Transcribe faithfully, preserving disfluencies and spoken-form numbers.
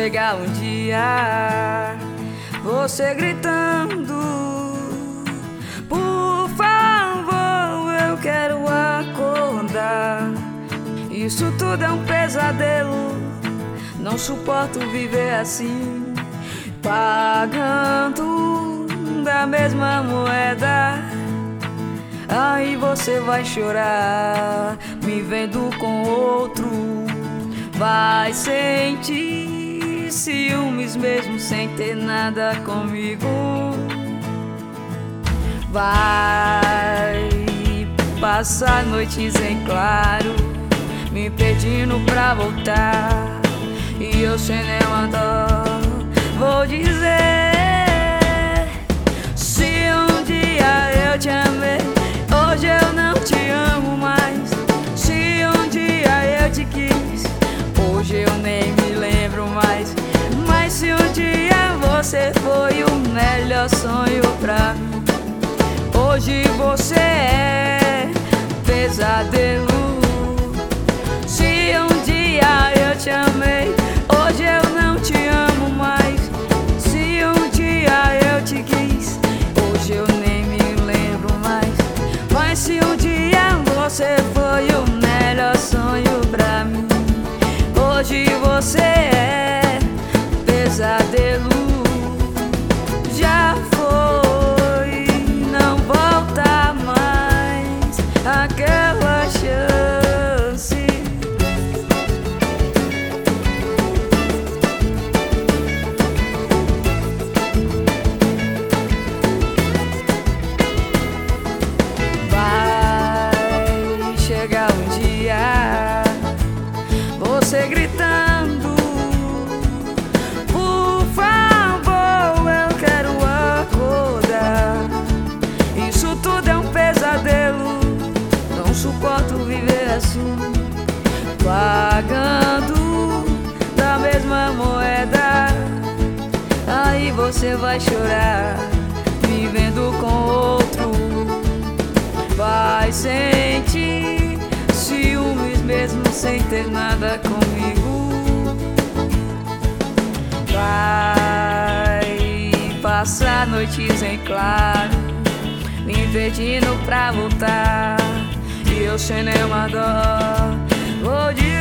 chegar um dia, você gritando: por favor, eu quero acordar. Isso tudo é um pesadelo, não suporto viver assim, pagando da mesma moeda. Aí você vai chorar, me vendo com outro. Vai sentir ciúmes mesmo sem ter nada comigo. Vai passar noites em claro, me pedindo pra voltar, e eu sem nenhuma dó vou dizer: se um dia eu te amei, hoje eu não te amo mais. Se um dia eu te quis, hoje eu nem me lembro mais. Mas se um dia você foi o melhor sonho pra mim, hoje você é pesadelo. Se um dia eu te amei, hoje eu não te amo mais. Se um dia eu te quis, hoje eu nem me lembro mais. Mas se um dia você foi o melhor sonho pra mim, hoje você é pesadelo. Já foi, não volta mais aquela chance. Vai chegar um dia, você gritando: por favor, eu quero acordar. Isso tudo é um pesadelo, não suporto viver assim, pagando da mesma moeda. Aí você vai chorar, me vendo com outro. Vai sentir ciúmes mesmo sem ter nada comigo. Vai passar noites em claro, me pedindo pra voltar, e eu sem nenhuma dó vou dizer: